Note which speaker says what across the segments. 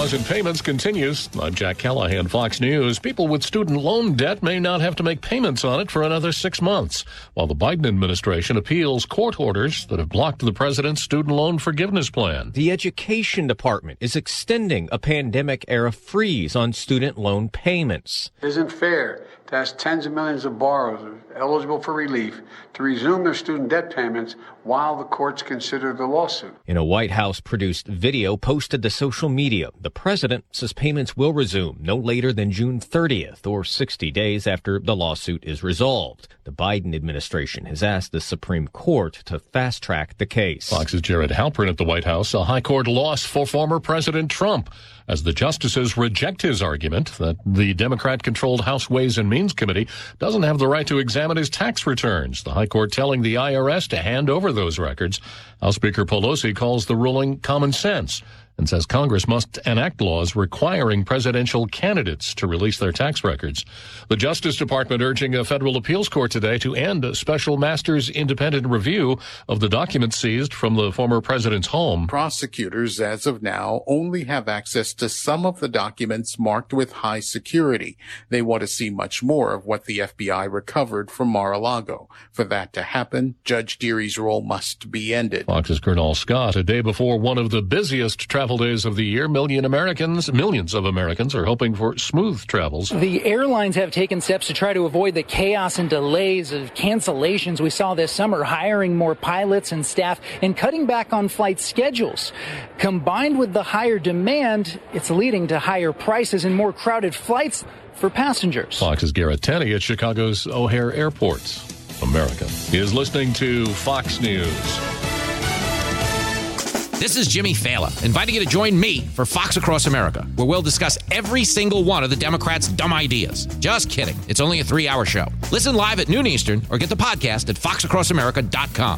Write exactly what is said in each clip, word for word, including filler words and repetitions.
Speaker 1: pause in payments continues. I'm Jack Callahan, Fox News. People with student loan debt may not have to make payments on it for another six months, while the Biden administration appeals court orders that have blocked the president's student loan forgiveness plan.
Speaker 2: The Education Department is extending a pandemic-era freeze on student loan payments.
Speaker 3: It isn't fair to ask tens of millions of borrowers eligible for relief to resume their student debt payments while the courts consider the lawsuit.
Speaker 2: In a White House-produced video posted to social media, the president says payments will resume no later than June thirtieth, or sixty days after the lawsuit is resolved. The Biden administration has asked the Supreme Court to fast-track the case.
Speaker 1: Fox's Jared Halpern at the White House. A high court loss for former President Trump, as the justices reject his argument that the Democrat-controlled House Ways and Means Committee doesn't have the right to examine his tax returns. The high court telling the I R S to hand over those records. House Speaker Pelosi calls the ruling common sense and says Congress must enact laws requiring presidential candidates to release their tax records. The Justice Department urging a federal appeals court today to end a special master's independent review of the documents seized from the former president's home.
Speaker 4: Prosecutors, as of now, only have access to some of the documents marked with high security. They want to see much more of what the F B I recovered from Mar-a-Lago. For that to happen, Judge Deary's role must be ended.
Speaker 1: Fox's Colonel Scott. A day before one of the busiest travel days of the year, million Americans, millions of Americans are hoping for smooth travels.
Speaker 5: The airlines have taken steps to try to avoid the chaos and delays of cancellations we saw this summer, hiring more pilots and staff and cutting back on flight schedules. Combined with the higher demand, it's leading to higher prices and more crowded flights for passengers.
Speaker 1: Fox's Garrett Tenney at Chicago's O'Hare Airport. America is listening to Fox News.
Speaker 6: This is Jimmy Fallon, inviting you to join me for Fox Across America, where we'll discuss every single one of the Democrats' dumb ideas. Just kidding. It's only a three-hour show. Listen live at noon Eastern or get the podcast at fox across america dot com.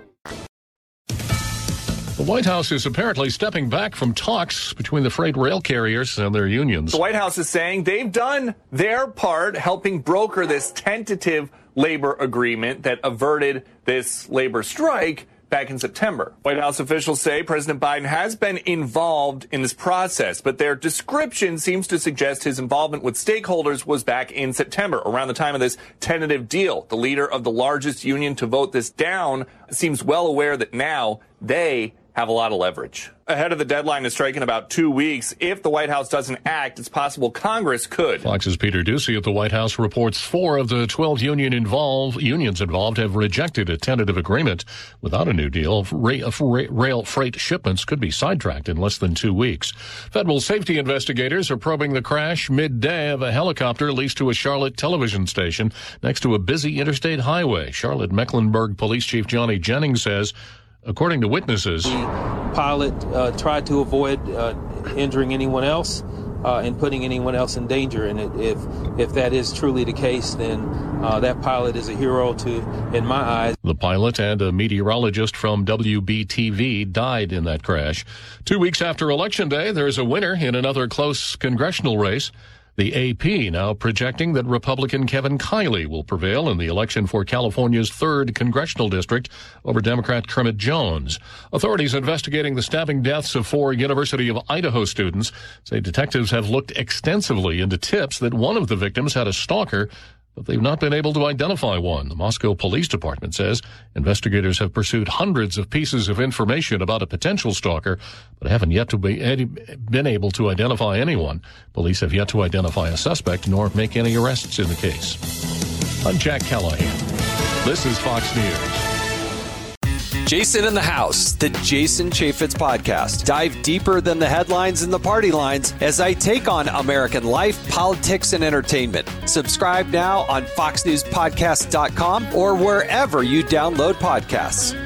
Speaker 1: The White House is apparently stepping back from talks between the freight rail carriers and their unions.
Speaker 7: The White House is saying they've done their part helping broker this tentative labor agreement that averted this labor strike back in September. White House officials say President Biden has been involved in this process, but their description seems to suggest his involvement with stakeholders was back in September, around the time of this tentative deal. The leader of the largest union to vote this down seems well aware that now they have a lot of leverage. Ahead of the deadline to strike in about two weeks, if the White House doesn't act, it's possible Congress could.
Speaker 1: Fox's Peter Ducey at the White House reports four of the twelve union involved, unions involved have rejected a tentative agreement. Without a new deal, rail freight shipments could be sidetracked in less than two weeks. Federal safety investigators are probing the crash midday of a helicopter leased to a Charlotte television station next to a busy interstate highway. Charlotte Mecklenburg Police Chief Johnny Jennings says, according to witnesses,
Speaker 8: the pilot uh, tried to avoid uh, injuring anyone else uh, and putting anyone else in danger. And it, if if that is truly the case, then uh, that pilot is a hero to, in my eyes.
Speaker 1: The pilot and a meteorologist from W B T V died in that crash. Two weeks after Election Day, there's a winner in another close congressional race. The A P now projecting that Republican Kevin Kiley will prevail in the election for California's third congressional district over Democrat Kermit Jones. Authorities investigating the stabbing deaths of four University of Idaho students say detectives have looked extensively into tips that one of the victims had a stalker, but they've not been able to identify one. The Moscow Police Department says investigators have pursued hundreds of pieces of information about a potential stalker, but haven't yet to be been able to identify anyone. Police have yet to identify a suspect nor make any arrests in the case. I'm Jack Callahan. This is Fox News.
Speaker 9: Jason in the House, the Jason Chaffetz podcast. Dive deeper than the headlines and the party lines as I take on American life, politics, and entertainment. Subscribe now on fox news podcast dot com or wherever you download podcasts.